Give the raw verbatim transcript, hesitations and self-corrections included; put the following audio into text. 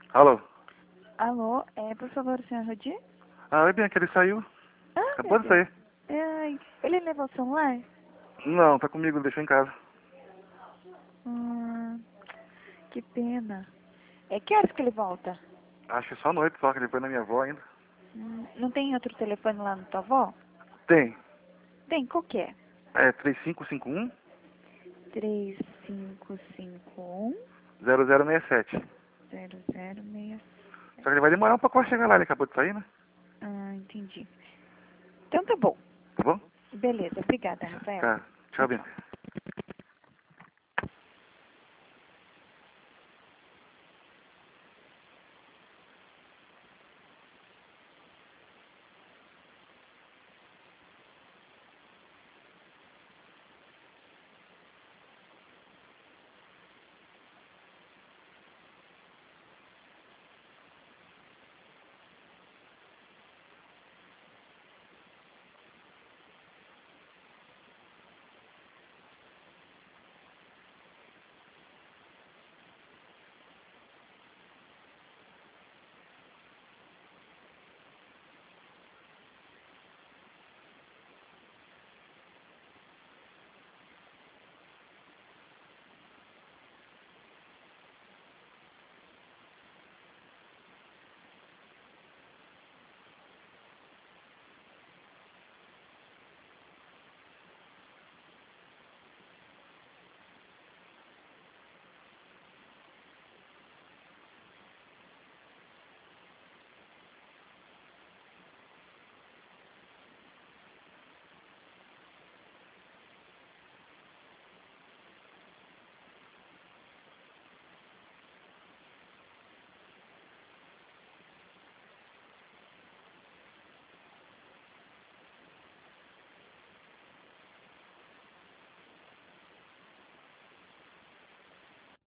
Alô? Alô, é, por favor, o senhor Rodi? Ah, oi, Bianca, ele saiu. Ah, Acabou meu de Deus. sair. Ai, ele levou o celular? Não, tá comigo, ele deixou em casa. Hum, que pena. É que horas que ele volta? Acho que só à noite, só que ele foi na minha avó ainda. Hum, não tem outro telefone lá na tua avó? Tem. Tem, qual que é? É três cinco cinco um, três cinco cinco um, zero zero seis sete. zero zero seis. Só que ele vai demorar um pouco pra chegar lá, ele acabou de sair, né? Ah, entendi. Então tá bom. Tá bom? Beleza, obrigada, Rafael. Tá. Tchau, Tchau, tchau. Bianca.